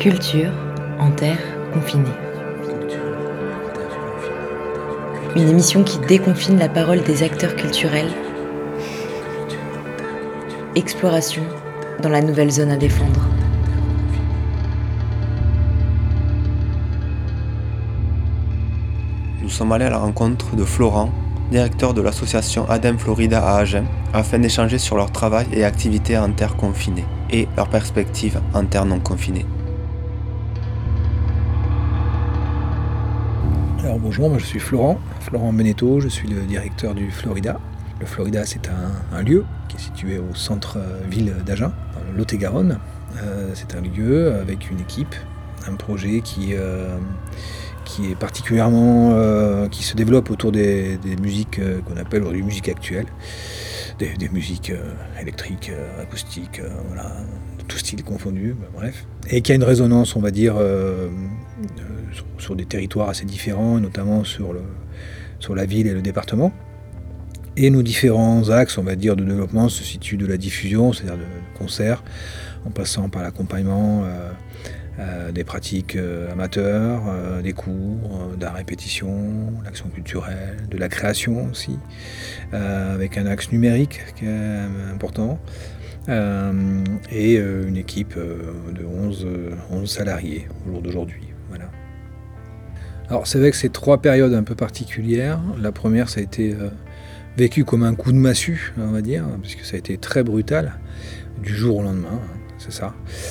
Culture en terre confinée. Une émission qui déconfine la parole des acteurs culturels. Exploration dans la nouvelle zone à défendre. Nous sommes allés à la rencontre de Florent, directeur de l'association ADEM Florida à Agen, afin d'échanger sur leur travail et activités en terre confinée et leurs perspectives en terre non confinée. Alors bonjour, moi je suis Florent Benetto, je suis le directeur du Florida. Le Florida, c'est un lieu qui est situé au centre-ville d'Agen, dans le Lot-et-Garonne. C'est un lieu avec une équipe, un projet qui est particulièrement, qui se développe autour des musiques qu'on appelle aujourd'hui musiques actuelles, des musiques électriques, acoustiques, voilà, tout style confondu, bref. Et qui a une résonance, on va dire, sur des territoires assez différents, notamment sur la ville et le département. Et nos différents axes, on va dire, de développement se situent de la diffusion, c'est-à-dire de concerts, en passant par l'accompagnement des pratiques amateurs, des cours, de la répétition, l'action culturelle, de la création aussi, avec un axe numérique qui est important, et une équipe de 11 salariés au jour d'aujourd'hui. Voilà. Alors c'est vrai que c'est 3 périodes un peu particulières. La première, ça a été vécu comme un coup de massue, on va dire, puisque ça a été très brutal, du jour au lendemain, c'est ça.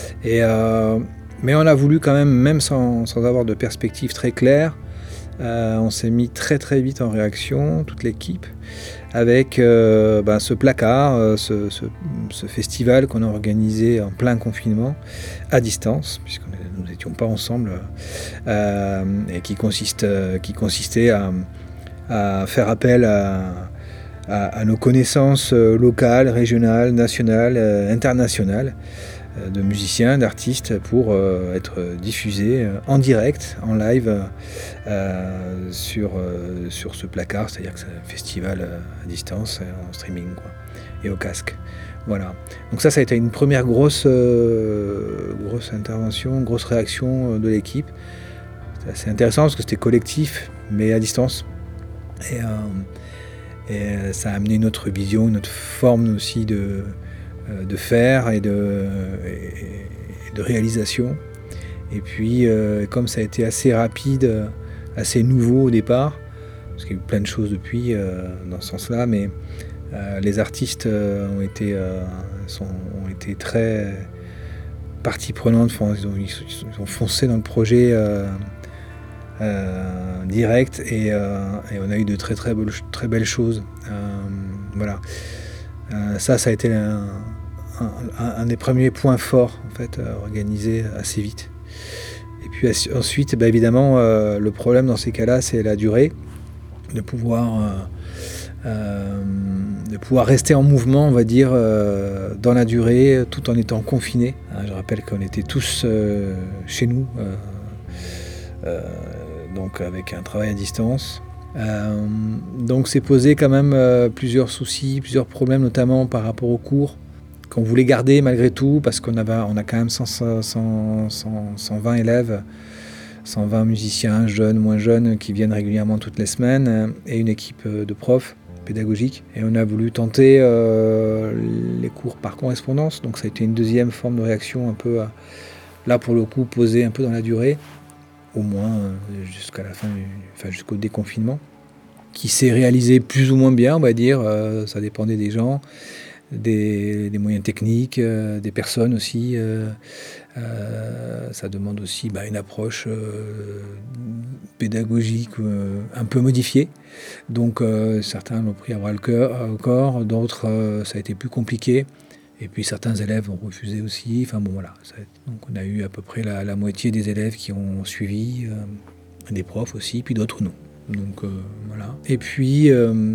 Mais on a voulu quand même sans avoir de perspective très claire, on s'est mis très très vite en réaction, toute l'équipe, avec ce placard, ce festival qu'on a organisé en plein confinement, à distance, puisque nous n'étions pas ensemble, et qui consistait à faire appel à nos connaissances locales, régionales, nationales, internationales, de musiciens, d'artistes pour être diffusés en direct, en live, sur ce placard, c'est-à-dire que c'est un festival à distance, en streaming, quoi, et au casque. Voilà. Donc ça a été une première grosse intervention, grosse réaction de l'équipe. C'est assez intéressant parce que c'était collectif, mais à distance. Et ça a amené une autre vision, une autre forme aussi de faire et de réalisation. Et puis, comme ça a été assez rapide, assez nouveau au départ, parce qu'il y a eu plein de choses depuis dans ce sens-là, mais les artistes ont été très partie prenante. Ils ont foncé dans le projet direct, et on a eu de très belles choses. Voilà. Ça a été un des premiers points forts, en fait, organisé assez vite. Et puis ensuite, évidemment, le problème dans ces cas-là, c'est la durée, de pouvoir rester en mouvement, on va dire, dans la durée, tout en étant confinés. Je rappelle qu'on était tous chez nous, donc avec un travail à distance. Donc c'est posé quand même plusieurs soucis, plusieurs problèmes, notamment par rapport aux cours qu'on voulait garder malgré tout, parce qu'on a quand même 120 élèves, 120 musiciens, jeunes, moins jeunes, qui viennent régulièrement toutes les semaines, et une équipe de profs pédagogiques. Et on a voulu tenter les cours par correspondance, donc ça a été une deuxième forme de réaction, un peu, là pour le coup, posée un peu dans la durée, au moins jusqu'à la fin, jusqu'au déconfinement, qui s'est réalisé plus ou moins bien, on va dire. Ça dépendait des gens, des moyens techniques, des personnes aussi. Ça demande aussi une approche pédagogique un peu modifiée. Donc certains l'ont pris à bras le corps, d'autres ça a été plus compliqué. Et puis certains élèves ont refusé aussi. Voilà. Donc on a eu à peu près la moitié des élèves qui ont suivi, des profs aussi, puis d'autres non. Donc voilà. Et puis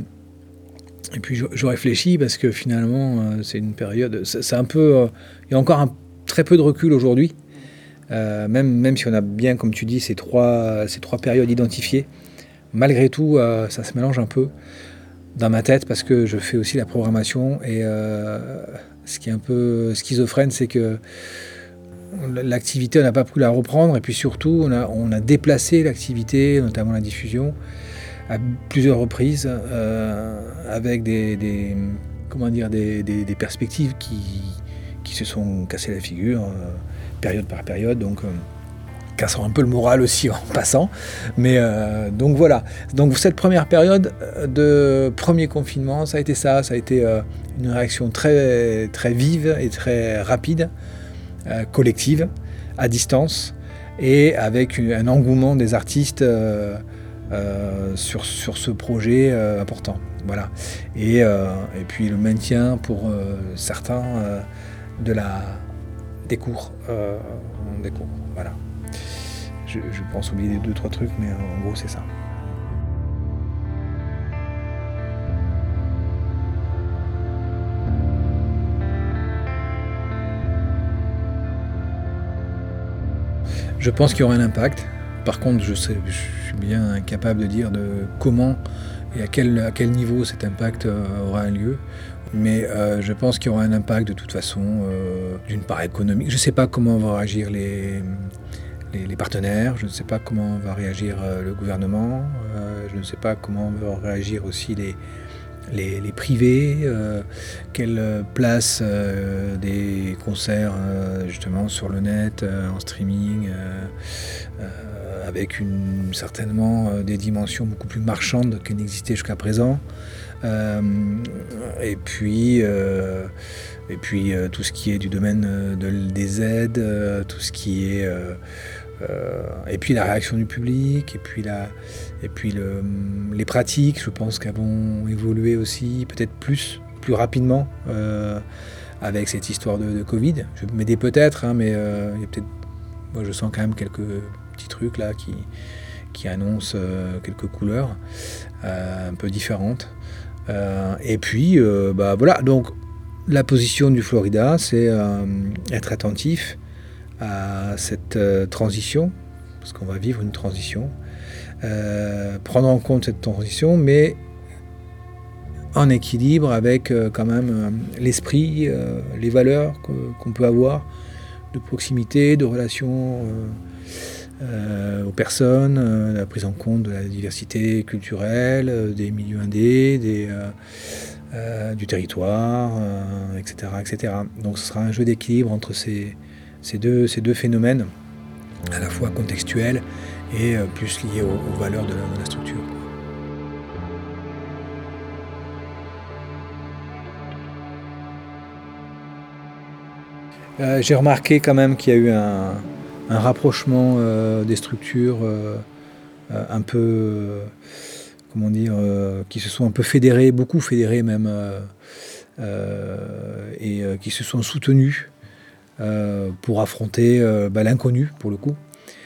je réfléchis, parce que finalement c'est une période, c'est un peu, il y a encore très peu de recul aujourd'hui, même si on a bien, comme tu dis, ces trois périodes identifiées. Malgré tout, ça se mélange un peu dans ma tête, parce que je fais aussi la programmation, et ce qui est un peu schizophrène, c'est que l'activité, on n'a pas pu la reprendre, et puis surtout, on a déplacé l'activité, notamment la diffusion, à plusieurs reprises, avec des perspectives qui se sont cassées la figure, période par période, donc cassant un peu le moral aussi en passant. Mais donc voilà. Donc cette première période de premier confinement, ça a été une réaction très, très vive et très rapide, collective, à distance, et avec un engouement des artistes sur ce projet important. Voilà. Et puis le maintien pour certains des cours. Voilà. Je pense oublier 2-3 trucs, mais en gros c'est ça. Je pense qu'il y aura un impact. Par contre, je suis bien incapable de dire de comment et à quel niveau cet impact aura un lieu. Mais je pense qu'il y aura un impact de toute façon, d'une part économique. Je ne sais pas comment vont réagir les partenaires, je ne sais pas comment va réagir le gouvernement, je ne sais pas comment vont réagir aussi les privés, quelle place des concerts justement sur le net, en streaming, avec certainement des dimensions beaucoup plus marchandes qu'elles n'existaient jusqu'à présent. Et puis tout ce qui est du domaine des aides, tout ce qui est et puis la réaction du public, et puis les pratiques, je pense qu'elles vont évoluer aussi, peut-être plus rapidement avec cette histoire de Covid. Je mets des peut-être, mais il y a peut-être, moi je sens quand même quelques petits trucs là qui annoncent quelques couleurs un peu différentes. Et puis voilà, donc la position du Florida, c'est être attentif à cette transition, parce qu'on va vivre une transition, prendre en compte cette transition, mais en équilibre avec quand même l'esprit, les valeurs qu'on peut avoir de proximité, de relation aux personnes, la prise en compte de la diversité culturelle, des milieux indés, du territoire, etc., etc. Donc ce sera un jeu d'équilibre entre ces deux phénomènes, à la fois contextuels et plus liés aux valeurs de la structure. J'ai remarqué quand même qu'il y a eu un rapprochement des structures un peu, qui se sont un peu fédérées, beaucoup fédérées même, et qui se sont soutenues pour affronter l'inconnu, pour le coup.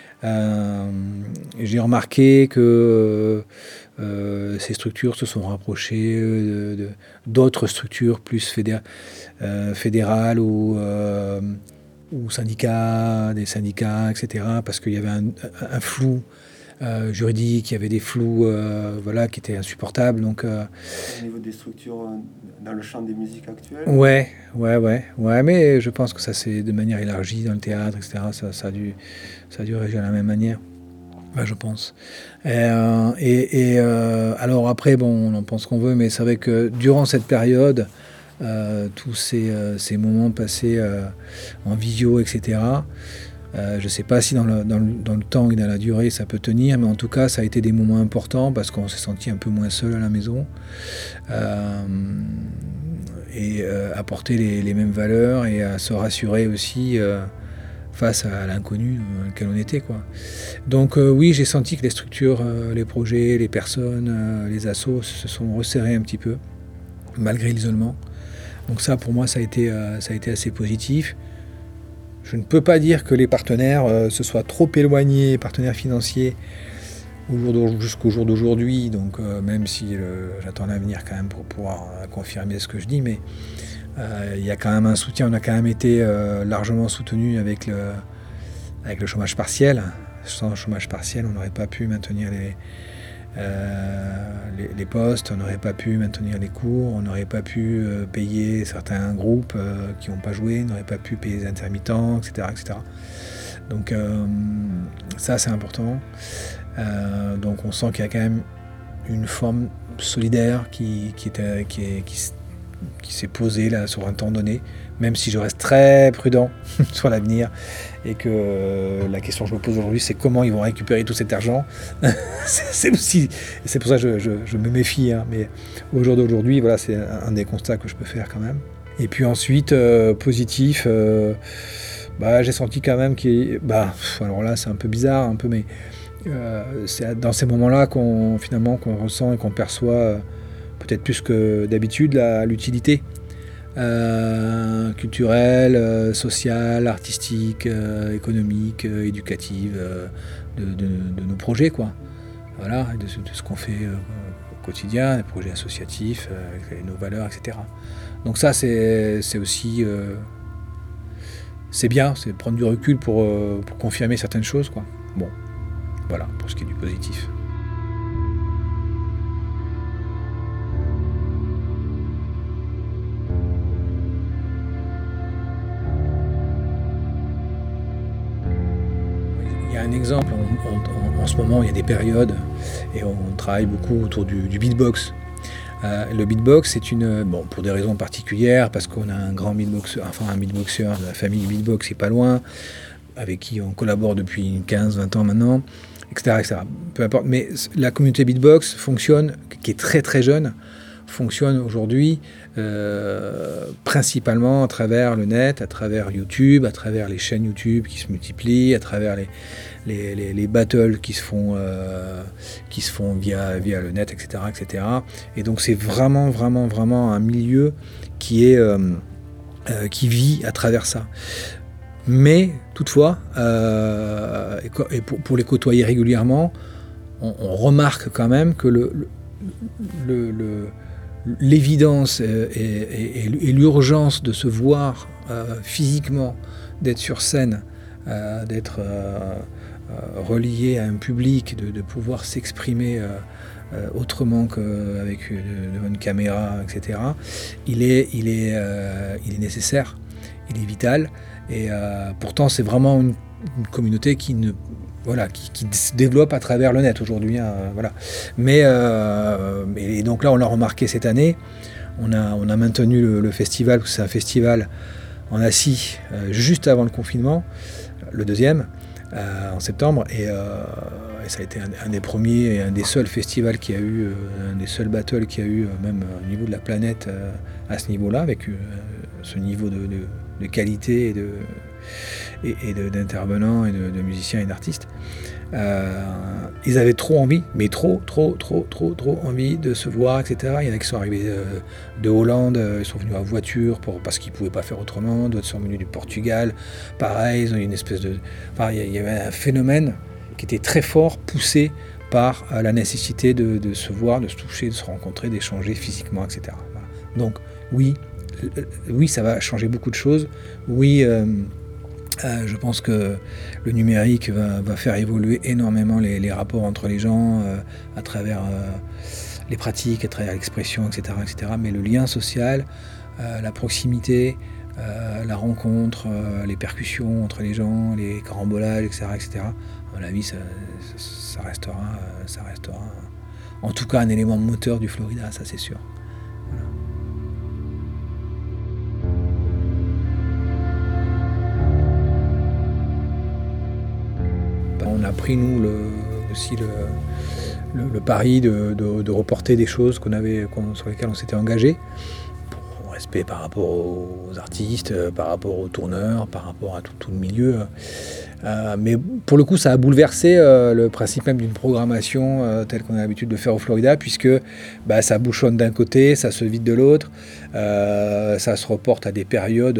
J'ai remarqué que ces structures se sont rapprochées d'autres structures plus fédérales ou syndicats, des syndicats, etc. Parce qu'il y avait un flou juridique, il y avait des flous qui étaient insupportables. Donc, au niveau des structures dans le champ des musiques actuelles. Ouais, mais je pense que ça c'est de manière élargie dans le théâtre, etc. Ça a dû réagir de la même manière. Je pense. Alors après, on en pense qu'on veut, mais c'est vrai que durant cette période, tous ces moments passés en visio, etc., je ne sais pas si dans le temps et dans la durée ça peut tenir, mais en tout cas ça a été des moments importants parce qu'on s'est senti un peu moins seul à la maison, et apporter les mêmes valeurs et à se rassurer aussi face à l'inconnu dans lequel on était, quoi. Donc oui, j'ai senti que les structures, les projets, les personnes, les assos se sont resserrés un petit peu, malgré l'isolement. Donc ça, pour moi, ça a été assez positif. Je ne peux pas dire que les partenaires se soient trop éloignés, partenaires financiers, jusqu'au jour d'aujourd'hui. Donc même si j'attends l'avenir quand même pour pouvoir confirmer ce que je dis, mais il y a quand même un soutien. On a quand même été largement soutenu avec le chômage partiel. Sans chômage partiel, on n'aurait pas pu maintenir les postes, on n'aurait pas pu maintenir les cours, on n'aurait pas pu payer certains groupes qui n'ont pas joué, on n'aurait pas pu payer les intermittents, etc. etc. Donc ça c'est important. Donc on sent qu'il y a quand même une forme solidaire qui s'est posée là sur un temps donné, même si je reste très prudent sur l'avenir et que la question que je me pose aujourd'hui c'est comment ils vont récupérer tout cet argent. c'est pour ça que je me méfie, hein, mais au jour d'aujourd'hui, voilà, c'est un des constats que je peux faire quand même. Et puis ensuite, positif, j'ai senti quand même alors là c'est un peu bizarre, un peu, mais c'est dans ces moments-là qu'on ressent et qu'on perçoit peut-être plus que d'habitude l'utilité culturelle, sociale, artistique, économique, éducative de nos projets, quoi. Voilà, de ce qu'on fait au quotidien, les projets associatifs, avec nos valeurs, etc. Donc ça, c'est aussi... c'est bien, c'est prendre du recul pour confirmer certaines choses, quoi. Bon, voilà, pour ce qui est du positif. Il y a un exemple, en ce moment, il y a des périodes, et on travaille beaucoup autour du beatbox. Le beatbox, c'est pour des raisons particulières, parce qu'on a un beatboxer de la famille beatbox, c'est pas loin, avec qui on collabore depuis 15-20 ans maintenant, etc., etc. Peu importe. Mais la communauté beatbox fonctionne, qui est très très jeune, fonctionne aujourd'hui principalement à travers le net, à travers YouTube, à travers les chaînes YouTube qui se multiplient, à travers les battles qui se font via le net, etc., etc. Et donc c'est vraiment un milieu qui vit à travers ça. Mais toutefois, et pour les côtoyer régulièrement, on remarque quand même que l'évidence et l'urgence de se voir physiquement, d'être sur scène, d'être relié à un public, de pouvoir s'exprimer autrement qu'avec devant une caméra, etc. Il est nécessaire, il est vital, et pourtant c'est vraiment une communauté qui se développe à travers le net aujourd'hui, hein, voilà. Mais et donc là, on l'a remarqué cette année, on a maintenu le festival, parce que c'est un festival en Assis, juste avant le confinement, le deuxième, en septembre, et ça a été un des premiers et un des seuls festivals qui a eu, un des seuls battles qui a eu, même au niveau de la planète, à ce niveau-là, avec ce niveau de qualité et d'intervenants et de musiciens et d'artistes. Ils avaient trop envie, mais trop envie de se voir, etc. Il y en a qui sont arrivés de Hollande, ils sont venus en voiture parce qu'ils ne pouvaient pas faire autrement, d'autres sont venus du Portugal, pareil, ils ont eu une espèce de... il y avait un phénomène qui était très fort, poussé par la nécessité de se voir, de se toucher, de se rencontrer, d'échanger physiquement, etc. Voilà. Donc oui, ça va changer beaucoup de choses. Oui, je pense que le numérique va faire évoluer énormément les rapports entre les gens à travers les pratiques, à travers l'expression, etc., etc. Mais le lien social, la proximité, la rencontre, les percussions entre les gens, les carambolages, etc., etc., à mon avis, ça restera, en tout cas un élément moteur du Florida, ça c'est sûr. On a pris, nous, aussi le pari de reporter des choses sur lesquelles on s'était engagé, pour respect par rapport aux artistes, par rapport aux tourneurs, par rapport à tout le milieu. Mais pour le coup, ça a bouleversé le principe même d'une programmation telle qu'on a l'habitude de faire au Florida, puisque ça bouchonne d'un côté, ça se vide de l'autre, ça se reporte à des périodes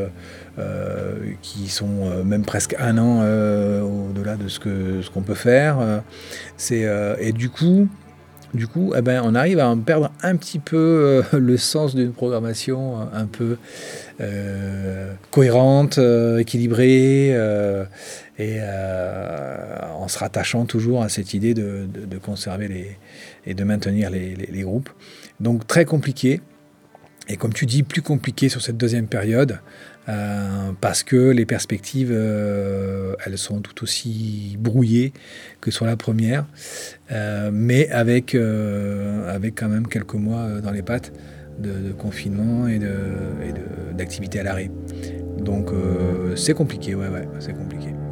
qui sont même presque un an au-delà de ce qu'on peut faire. Et du coup, Du coup, on arrive à en perdre un petit peu le sens d'une programmation un peu cohérente, équilibrée, et en se rattachant toujours à cette idée de conserver et de maintenir les groupes. Donc très compliqué, et comme tu dis, plus compliqué sur cette deuxième période, parce que les perspectives, elles sont tout aussi brouillées que sur la première, mais avec quand même quelques mois dans les pattes de confinement et d'activité à l'arrêt. Donc c'est compliqué, ouais, c'est compliqué.